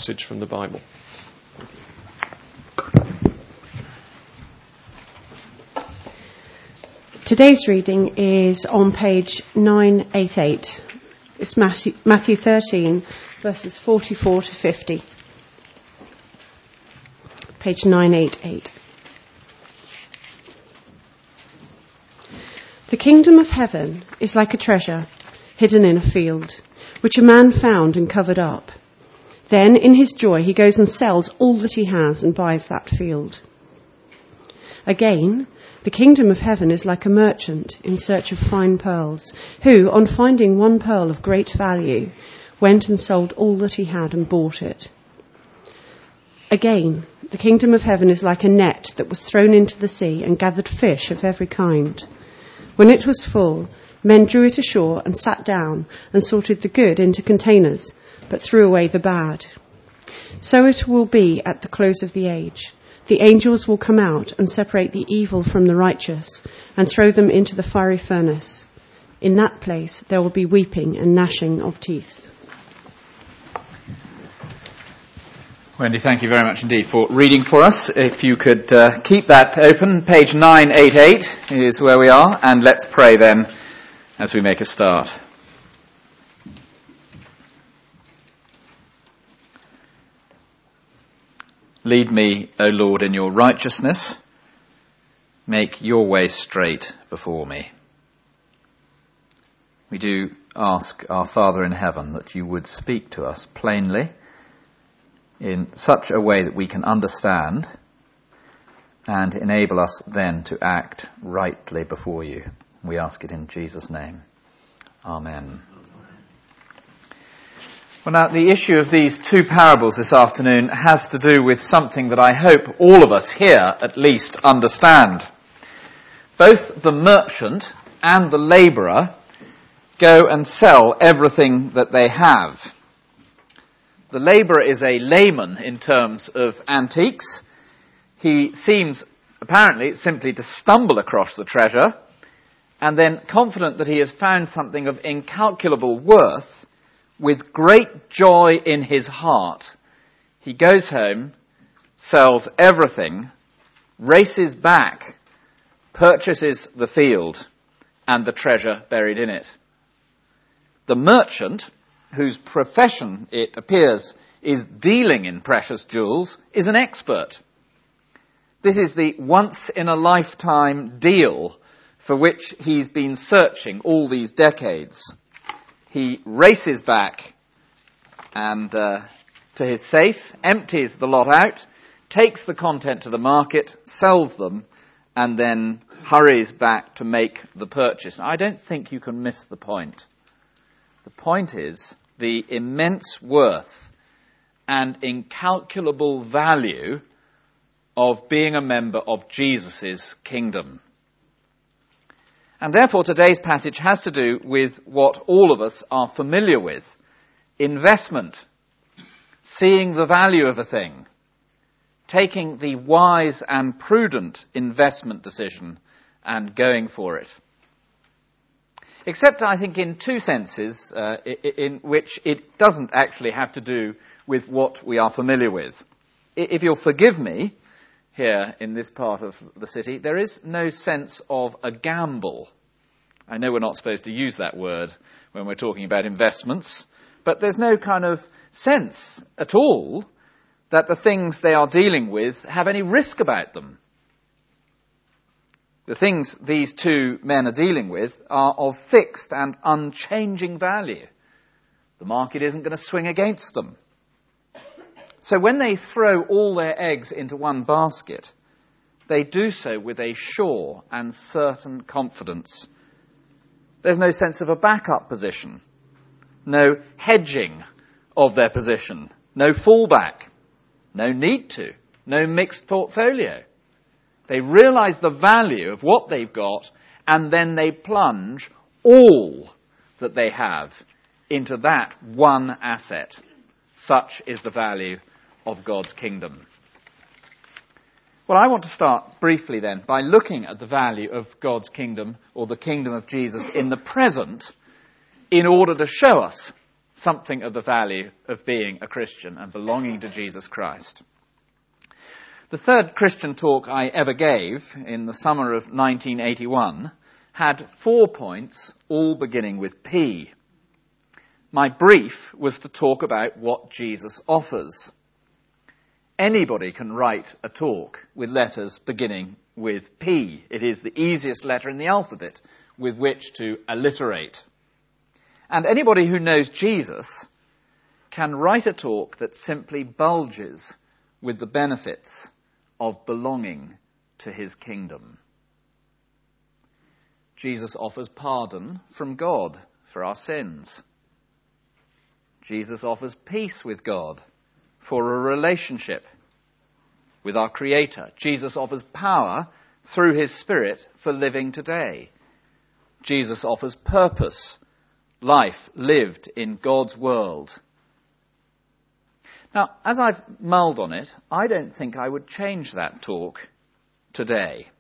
passage from the Bible. Today's reading is on page 988. It's Matthew 13, verses 44 to 50. Page 988. The kingdom of heaven is like a treasure hidden in a field, which a man found and covered up. Then, in his joy, he goes and sells all that he has and buys that field. Again, the kingdom of heaven is like a merchant in search of fine pearls, who, on finding one pearl of great value, went and sold all that he had and bought it. Again, the kingdom of heaven is like a net that was thrown into the sea and gathered fish of every kind. When it was full, men drew it ashore and sat down and sorted the good into containers, but threw away the bad. So it will be at the close of the age. The angels will come out and separate the evil from the righteous and throw them into the fiery furnace. In that place there will be weeping and gnashing of teeth. Wendy, thank you very much indeed for reading for us. If you could keep that open, page 988 is where we are, and let's pray then as we make a start. Lead me, O Lord, in your righteousness. Make your way straight before me. We do ask our Father in heaven that you would speak to us plainly, in such a way that we can understand and enable us then to act rightly before you. We ask it in Jesus' name. Amen. Well, now, the issue of these two parables this afternoon has to do with something that I hope all of us here at least understand. Both the merchant and the labourer go and sell everything that they have. The labourer is a layman in terms of antiques. He seems, apparently, simply to stumble across the treasure, and then, confident that he has found something of incalculable worth, with great joy in his heart, he goes home, sells everything, races back, purchases the field, and the treasure buried in it. The merchant, whose profession, it appears, is dealing in precious jewels, is an expert. This is the once-in-a-lifetime deal for which he's been searching all these decades. He races back and to his safe, empties the lot out, takes the content to the market, sells them, and then hurries back to make the purchase. Now, I don't think you can miss the point. The point is the immense worth and incalculable value of being a member of Jesus' kingdom. And therefore today's passage has to do with what all of us are familiar with: investment, seeing the value of a thing, taking the wise and prudent investment decision and going for it. Except, I think, in two senses in which it doesn't actually have to do with what we are familiar with. If you'll forgive me, here in this part of the city, there is no sense of a gamble. I know we're not supposed to use that word when we're talking about investments, but there's no kind of sense at all that the things they are dealing with have any risk about them. The things these two men are dealing with are of fixed and unchanging value. The market isn't going to swing against them. So when they throw all their eggs into one basket, they do so with a sure and certain confidence. There's no sense of a backup position, no hedging of their position, no fallback, no need to, no mixed portfolio. They realize the value of what they've got, and then they plunge all that they have into that one asset. Such is the value of God's kingdom. Well, I want to start briefly then by looking at the value of God's kingdom, or the kingdom of Jesus, in the present, in order to show us something of the value of being a Christian and belonging to Jesus Christ. The third Christian talk I ever gave in the summer of 1981 had 4 points, all beginning with P. My brief was to talk about what Jesus offers. Anybody can write a talk with letters beginning with P. It is the easiest letter in the alphabet with which to alliterate. And anybody who knows Jesus can write a talk that simply bulges with the benefits of belonging to his kingdom. Jesus offers pardon from God for our sins. Jesus offers peace with God for a relationship with our Creator. Jesus offers power through his Spirit for living today. Jesus offers purpose, life lived in God's world. Now, as I've mulled on it, I don't think I would change that talk today.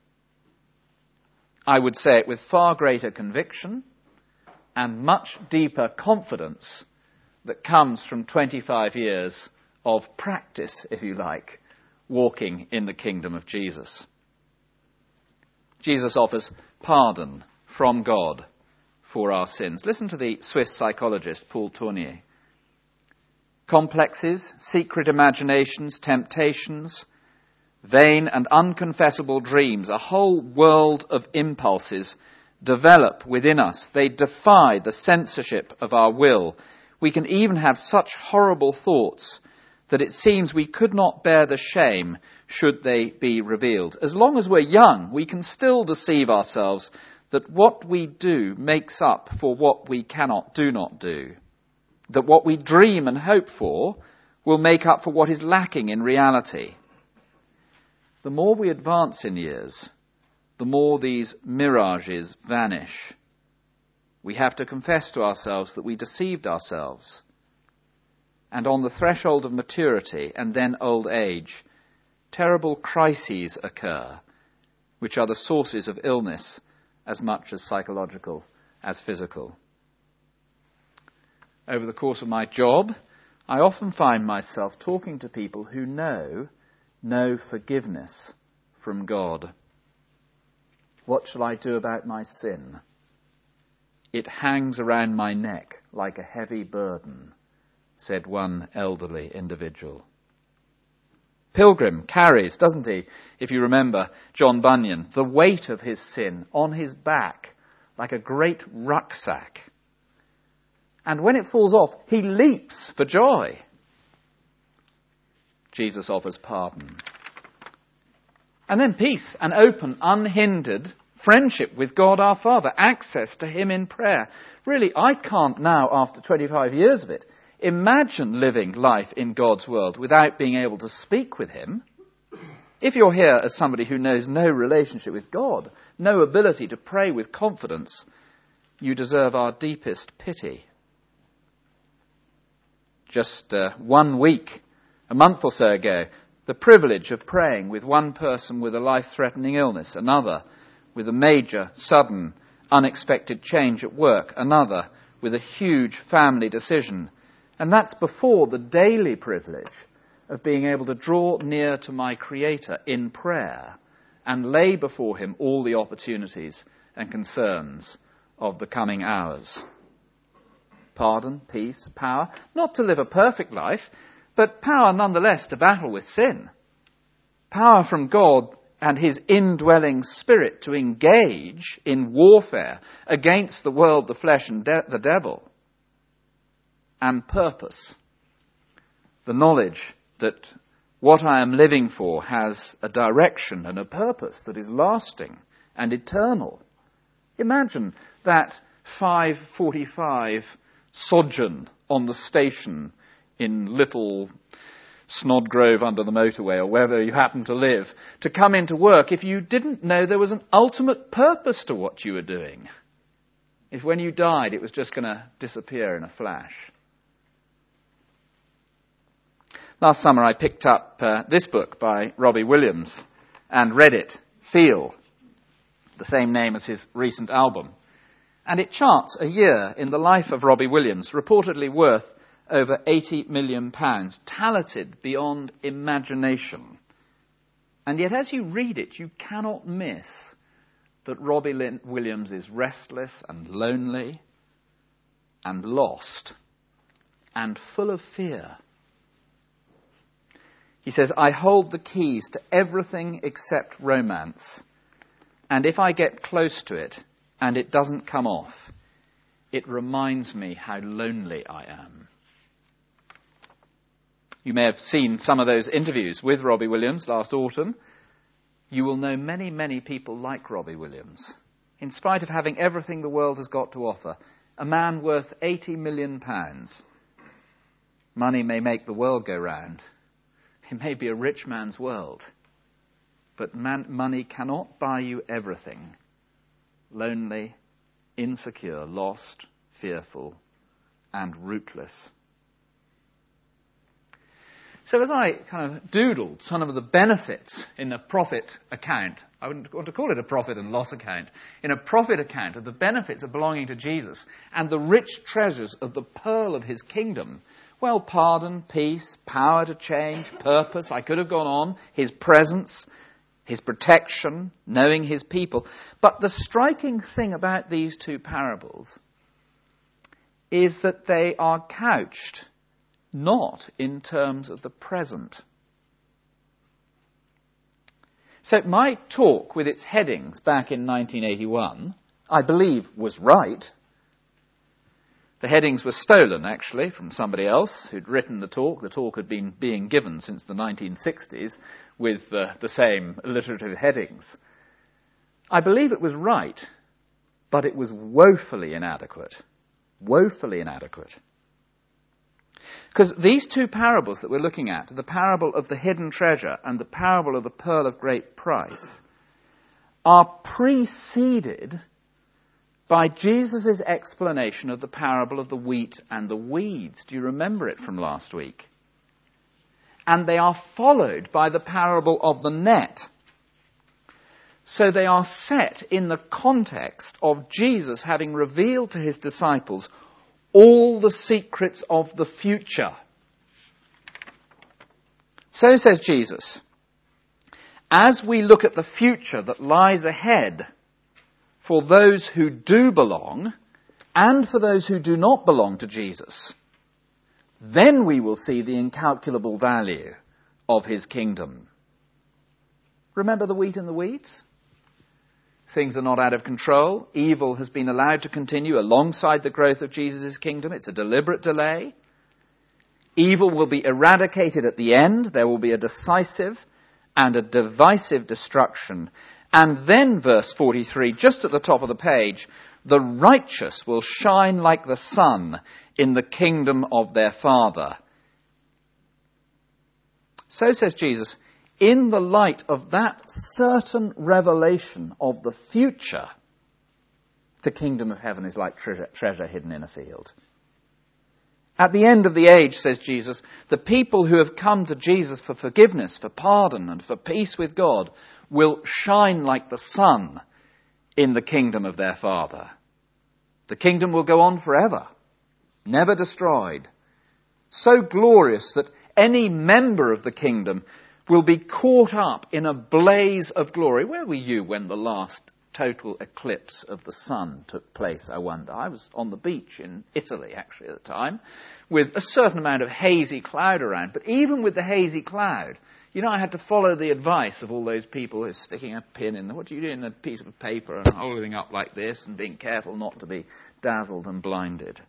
I would say it with far greater conviction and much deeper confidence that comes from 25 years of practice, if you like, walking in the kingdom of Jesus. Jesus offers pardon from God for our sins. Listen to the Swiss psychologist Paul Tournier. Complexes, secret imaginations, temptations, vain and unconfessable dreams, a whole world of impulses develop within us. They defy the censorship of our will. We can even have such horrible thoughts that it seems we could not bear the shame should they be revealed. As long as we're young, we can still deceive ourselves that what we do makes up for what we do not do. That what we dream and hope for will make up for what is lacking in reality. The more we advance in years, the more these mirages vanish. We have to confess to ourselves that we deceived ourselves. And on the threshold of maturity and then old age, terrible crises occur, which are the sources of illness as much as psychological as physical. Over the course of my job, I often find myself talking to people who know no forgiveness from God. What shall I do about my sin? It hangs around my neck like a heavy burden, said one elderly individual. Pilgrim carries, doesn't he, if you remember John Bunyan, the weight of his sin on his back like a great rucksack. And when it falls off, he leaps for joy. Jesus offers pardon. And then peace, an open, unhindered friendship with God our Father, access to him in prayer. Really, I can't now, after 25 years of it, imagine living life in God's world without being able to speak with him. If you're here as somebody who knows no relationship with God, no ability to pray with confidence, you deserve our deepest pity. Just 1 week, a month or so ago, the privilege of praying with one person with a life-threatening illness, another with a major, sudden, unexpected change at work, another with a huge family decision. And that's before the daily privilege of being able to draw near to my Creator in prayer and lay before him all the opportunities and concerns of the coming hours. Pardon, peace, power, not to live a perfect life, but power nonetheless to battle with sin. Power from God and his indwelling Spirit to engage in warfare against the world, the flesh and the devil. And purpose. The knowledge that what I am living for has a direction and a purpose that is lasting and eternal. Imagine that 5:45 sojourn on the station in Little Snodgrove under the motorway or wherever you happen to live, to come into work if you didn't know there was an ultimate purpose to what you were doing. If when you died it was just going to disappear in a flash. Last summer I picked up this book by Robbie Williams and read it, Feel, the same name as his recent album. And it charts a year in the life of Robbie Williams, reportedly worth over £80 million, talented beyond imagination. And yet as you read it, you cannot miss that Robbie Williams is restless and lonely and lost and full of fear. He says, I hold the keys to everything except romance, and if I get close to it and it doesn't come off, it reminds me how lonely I am. You may have seen some of those interviews with Robbie Williams last autumn. You will know many, many people like Robbie Williams. In spite of having everything the world has got to offer, a man worth £80 million. Money may make the world go round. It may be a rich man's world. But money cannot buy you everything. Lonely, insecure, lost, fearful, and rootless. So as I kind of doodled some of the benefits in a profit account, I wouldn't want to call it a profit and loss account, in a profit account of the benefits of belonging to Jesus and the rich treasures of the pearl of his kingdom, well, pardon, peace, power to change, purpose, I could have gone on, his presence, his protection, knowing his people. But the striking thing about these two parables is that they are couched not in terms of the present. So my talk with its headings back in 1981, I believe, was right. The headings were stolen, actually, from somebody else who'd written the talk. The talk had been being given since the 1960s with the same alliterative headings. I believe it was right, but it was woefully inadequate. Woefully inadequate. Because these two parables that we're looking at, the parable of the hidden treasure and the parable of the pearl of great price, are preceded by Jesus' explanation of the parable of the wheat and the weeds. Do you remember it from last week? And they are followed by the parable of the net. So they are set in the context of Jesus having revealed to his disciples all the secrets of the future. So says Jesus, as we look at the future that lies ahead for those who do belong and for those who do not belong to Jesus, then we will see the incalculable value of his kingdom. Remember the wheat and the weeds? Things are not out of control. Evil has been allowed to continue alongside the growth of Jesus' kingdom. It's a deliberate delay. Evil will be eradicated at the end. There will be a decisive and a divisive destruction. And then, verse 43, just at the top of the page, the righteous will shine like the sun in the kingdom of their Father. So says Jesus, in the light of that certain revelation of the future, the kingdom of heaven is like treasure hidden in a field. At the end of the age, says Jesus, the people who have come to Jesus for forgiveness, for pardon, and for peace with God will shine like the sun in the kingdom of their Father. The kingdom will go on forever, never destroyed, so glorious that any member of the kingdom will be caught up in a blaze of glory. Where were you when the last total eclipse of the sun took place, I wonder? I was on the beach in Italy, actually, at the time, with a certain amount of hazy cloud around. But even with the hazy cloud, you know, I had to follow the advice of all those people who are sticking a pin in, what do you do, in a piece of paper and holding up like this and being careful not to be dazzled and blinded.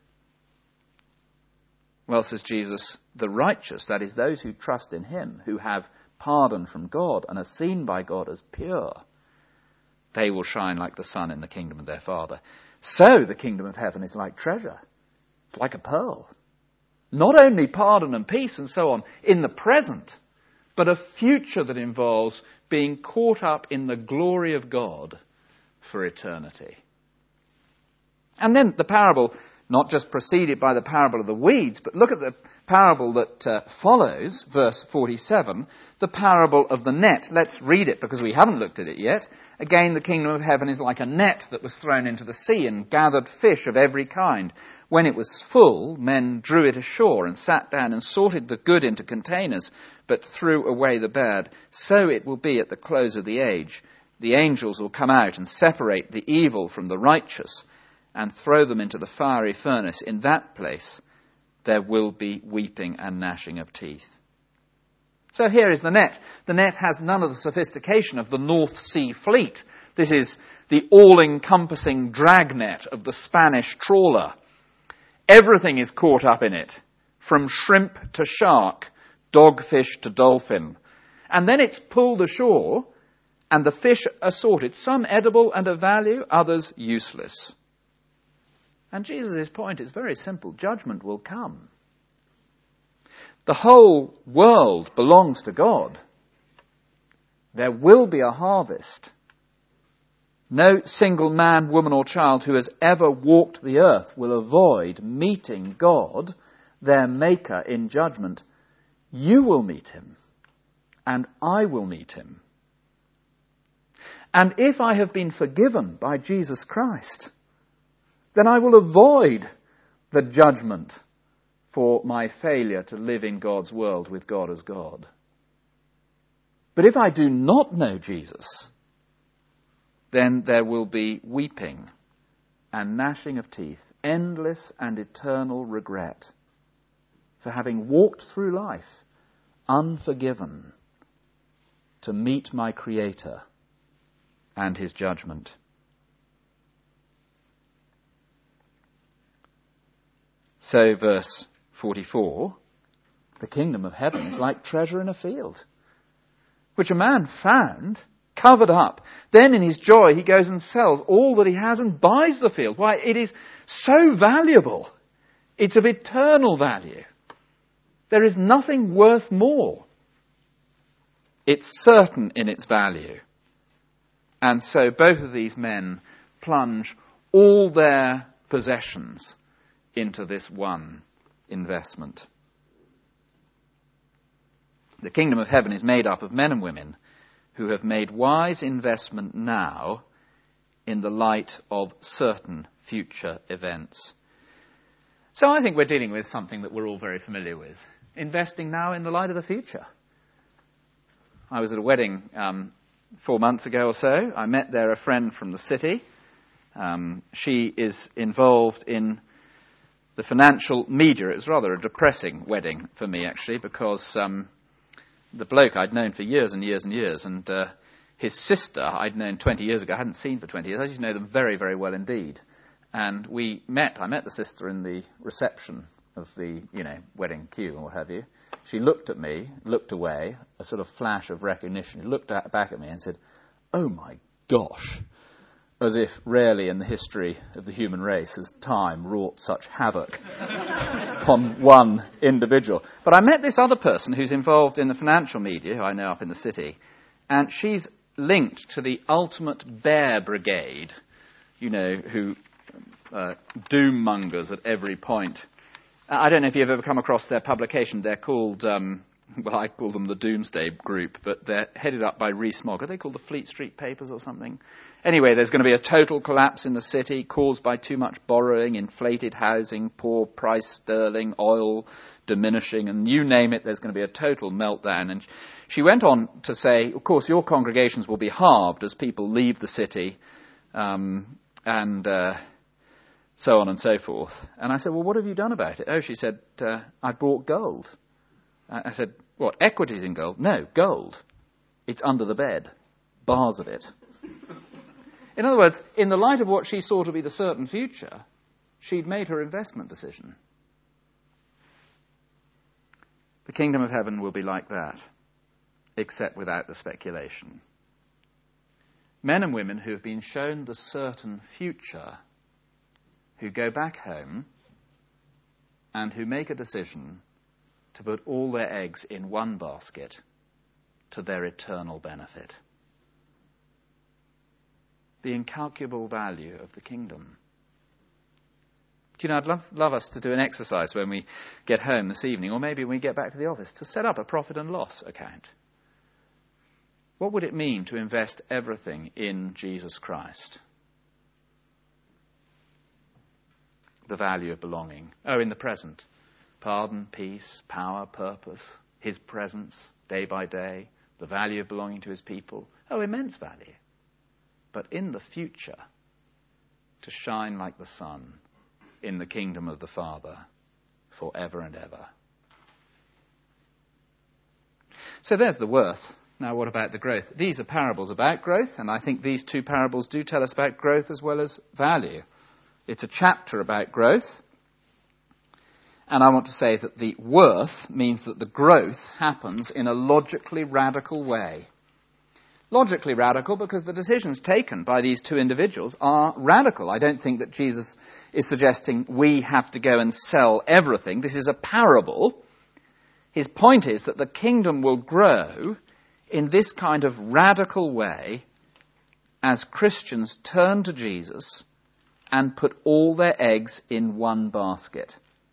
Well, says Jesus, the righteous, that is those who trust in him, who have pardon from God and are seen by God as pure, they will shine like the sun in the kingdom of their Father. So the kingdom of heaven is like treasure. It's like a pearl. Not only pardon and peace and so on in the present, but a future that involves being caught up in the glory of God for eternity. And then the parable, not just preceded by the parable of the weeds, but look at the parable that follows, verse 47, the parable of the net. Let's read it because we haven't looked at it yet. Again, the kingdom of heaven is like a net that was thrown into the sea and gathered fish of every kind. When it was full, men drew it ashore and sat down and sorted the good into containers, but threw away the bad. So it will be at the close of the age. The angels will come out and separate the evil from the righteous and throw them into the fiery furnace. In that place there will be weeping and gnashing of teeth. So here is the net. The net has none of the sophistication of the North Sea fleet. This is the all-encompassing dragnet of the Spanish trawler. Everything is caught up in it, from shrimp to shark, dogfish to dolphin. And then it's pulled ashore, and the fish are sorted, some edible and of value, others useless. And Jesus' point is very simple. Judgment will come. The whole world belongs to God. There will be a harvest. No single man, woman or child who has ever walked the earth will avoid meeting God, their Maker, in judgment. You will meet him, and I will meet him. And if I have been forgiven by Jesus Christ, then I will avoid the judgment for my failure to live in God's world with God as God. But if I do not know Jesus, then there will be weeping and gnashing of teeth, endless and eternal regret for having walked through life unforgiven to meet my Creator and his judgment. So, verse 44, the kingdom of heaven is like treasure in a field, which a man found, covered up. Then in his joy he goes and sells all that he has and buys the field. Why, it is so valuable. It's of eternal value. There is nothing worth more. It's certain in its value. And so both of these men plunge all their possessions into this one investment. The kingdom of heaven is made up of men and women who have made wise investment now in the light of certain future events. So I think we're dealing with something that we're all very familiar with. Investing now in the light of the future. I was at a wedding 4 months ago or so. I met there a friend from the city. She is involved in the financial media. It was rather a depressing wedding for me, actually, because the bloke I'd known for years and years and years, and his sister I'd known 20 years ago. I hadn't seen for 20 years. I used to know them very, very well indeed. And I met the sister in the reception of the, wedding queue or what have you. She looked at me, looked away, a sort of flash of recognition. She looked back at me and said, "Oh my gosh," as if rarely in the history of the human race has time wrought such havoc on one individual. But I met this other person who's involved in the financial media, who I know up in the city, and she's linked to the ultimate bear brigade, who doom mongers at every point. I don't know if you've ever come across their publication. They're called, I call them the Doomsday Group, but they're headed up by Rees-Mogg. Are they called the Fleet Street Papers or something? Anyway, there's going to be a total collapse in the city caused by too much borrowing, inflated housing, poor price sterling, oil diminishing, and you name it, there's going to be a total meltdown. And she went on to say, of course, your congregations will be halved as people leave the city, and so on and so forth. And I said, well, what have you done about it? Oh, she said, I bought gold. I said, what, equities in gold? No, gold. It's under the bed. Bars of it. In other words, in the light of what she saw to be the certain future, she'd made her investment decision. The kingdom of heaven will be like that, except without the speculation. Men and women who have been shown the certain future, who go back home and who make a decision to put all their eggs in one basket to their eternal benefit. The incalculable value of the kingdom. Do you know, I'd love us to do an exercise when we get home this evening, or maybe when we get back to the office, to set up a profit and loss account. What would it mean to invest everything in Jesus Christ? the value of belonging? Oh, in the present. Pardon, peace, power, purpose, his presence, day by day, the value of belonging to his people. Oh, immense value. But in the future, to shine like the sun in the kingdom of the Father forever and ever. So there's the worth. Now what about the growth? These are parables about growth, and I think these two parables do tell us about growth as well as value. It's a chapter about growth, and I want to say that the worth means that the growth happens in a logically radical way. Logically radical because the decisions taken by these two individuals are radical. I don't think that Jesus is suggesting we have to go and sell everything. This is a parable. His point is that the kingdom will grow in this kind of radical way as Christians turn to Jesus and put all their eggs in one basket.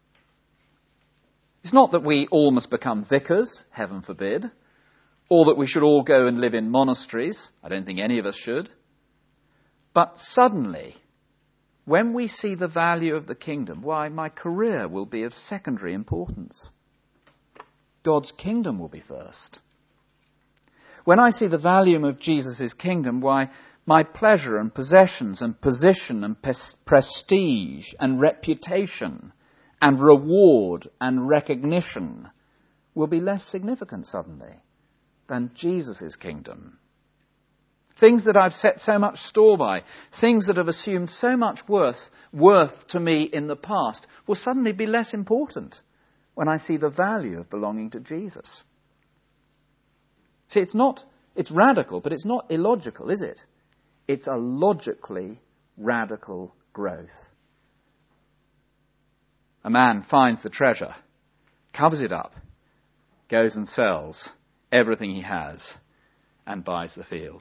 It's not that we all must become vicars, heaven forbid, or that we should all go and live in monasteries. I don't think any of us should. But suddenly, when we see the value of the kingdom, why, my career will be of secondary importance. God's kingdom will be first. When I see the value of Jesus' kingdom, why, my pleasure and possessions and position and prestige and reputation and reward and recognition will be less significant suddenly than Jesus' kingdom. Things that I've set so much store by, things that have assumed so much worth to me in the past, will suddenly be less important when I see the value of belonging to Jesus. See, it's radical, but it's not illogical, is it? It's a logically radical growth. A man finds the treasure, covers it up, goes and sells everything he has, and buys the field.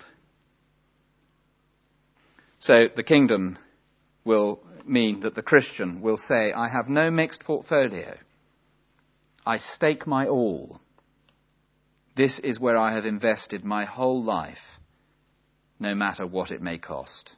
So the kingdom will mean that the Christian will say, I have no mixed portfolio. I stake my all. This is where I have invested my whole life, no matter what it may cost.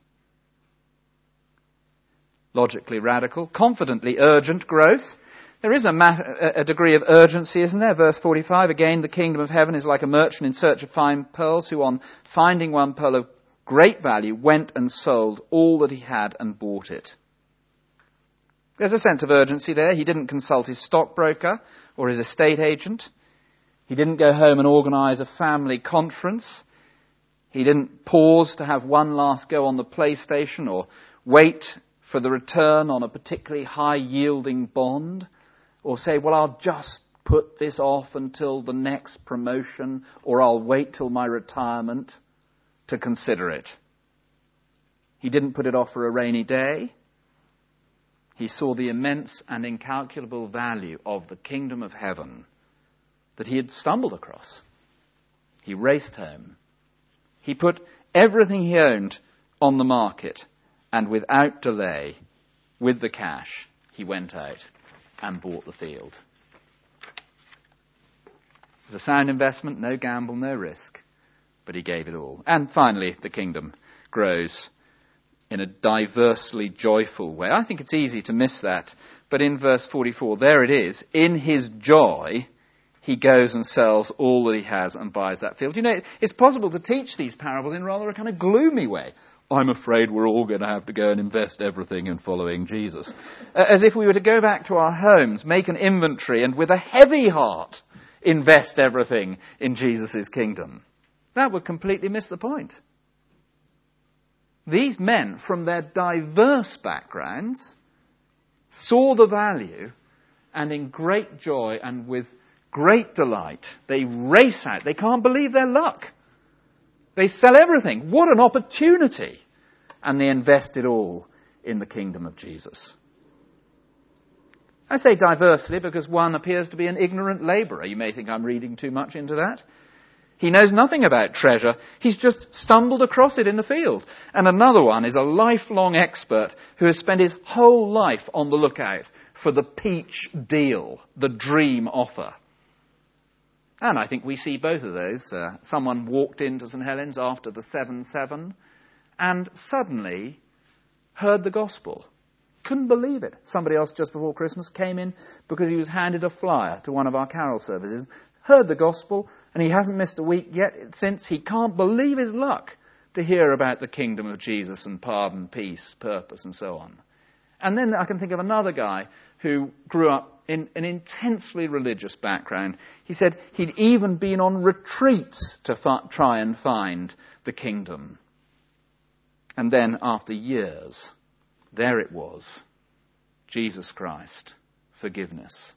Logically radical, confidently urgent growth. There is a degree of urgency, isn't there? Verse 45, again, the kingdom of heaven is like a merchant in search of fine pearls, who on finding one pearl of great value went and sold all that he had and bought it. There's a sense of urgency there. He didn't consult his stockbroker or his estate agent. He didn't go home and organise a family conference. He didn't pause to have one last go on the PlayStation or wait for the return on a particularly high-yielding bond, or say, well, I'll just put this off until the next promotion, or I'll wait till my retirement to consider it. He didn't put it off for a rainy day. He saw the immense and incalculable value of the kingdom of heaven that he had stumbled across. He raced home. He put everything he owned on the market, and without delay, with the cash, he went out and bought the field. It was a sound investment, no gamble, no risk, but he gave it all. And finally, the kingdom grows in a diversely joyful way. I think it's easy to miss that, but in verse 44, there it is. In his joy, he goes and sells all that he has and buys that field. You know, it's possible to teach these parables in rather a kind of gloomy way. I'm afraid we're all going to have to go and invest everything in following Jesus. As if we were to go back to our homes, make an inventory, and with a heavy heart invest everything in Jesus' kingdom. That would completely miss the point. These men, from their diverse backgrounds, saw the value, and in great joy and with great delight, they race out. They can't believe their luck. They sell everything. What an opportunity! And they invest it all in the kingdom of Jesus. I say diversely because one appears to be an ignorant labourer. You may think I'm reading too much into that. He knows nothing about treasure. He's just stumbled across it in the field. And another one is a lifelong expert who has spent his whole life on the lookout for the peach deal, the dream offer. And I think we see both of those. Someone walked into St. Helens after the 7-7 and suddenly heard the gospel, couldn't believe it. Somebody else just before Christmas came in because he was handed a flyer to one of our carol services, heard the gospel, and he hasn't missed a week yet since. He can't believe his luck to hear about the kingdom of Jesus and pardon, peace, purpose, and so on. And then I can think of another guy who grew up in an intensely religious background. He said he'd even been on retreats to try and find the kingdom. And then after years, there it was, Jesus Christ, forgiveness.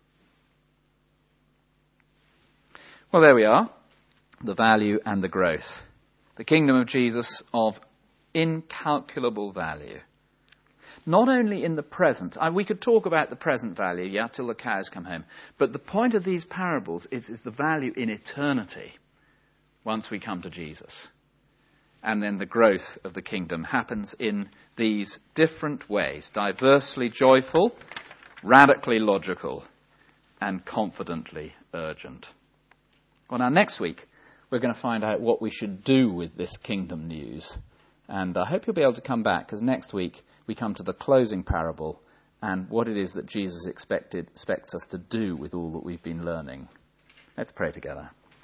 Well, there we are, the value and the growth. The kingdom of Jesus of incalculable value. Not only in the present. We could talk about the present value, till the cows come home. But the point of these parables is the value in eternity once we come to Jesus. And then the growth of the kingdom happens in these different ways. Diversely joyful, radically logical, and confidently urgent. Well, now next week we're going to find out what we should do with this kingdom news. And I hope you'll be able to come back, because next week we come to the closing parable and what it is that Jesus expects us to do with all that we've been learning. Let's pray together.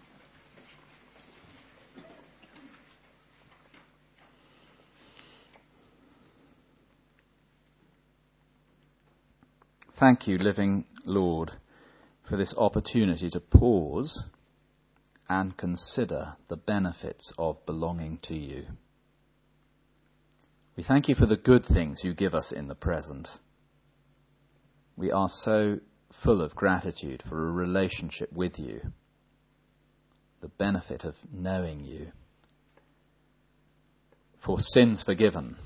Thank you, living Lord, for this opportunity to pause and consider the benefits of belonging to you. We thank you for the good things you give us in the present. We are so full of gratitude for a relationship with you, the benefit of knowing you, for sins forgiven.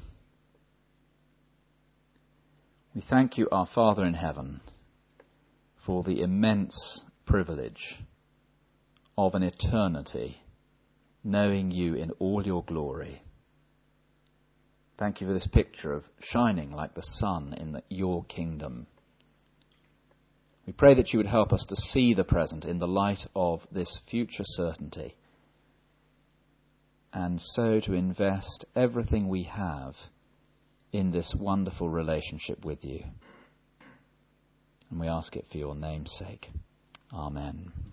We thank you, our Father in heaven, for the immense privilege of an eternity knowing you in all your glory. Thank you for this picture of shining like the sun in your kingdom. We pray that you would help us to see the present in the light of this future certainty, and so to invest everything we have in this wonderful relationship with you. And we ask it for your name's sake. Amen.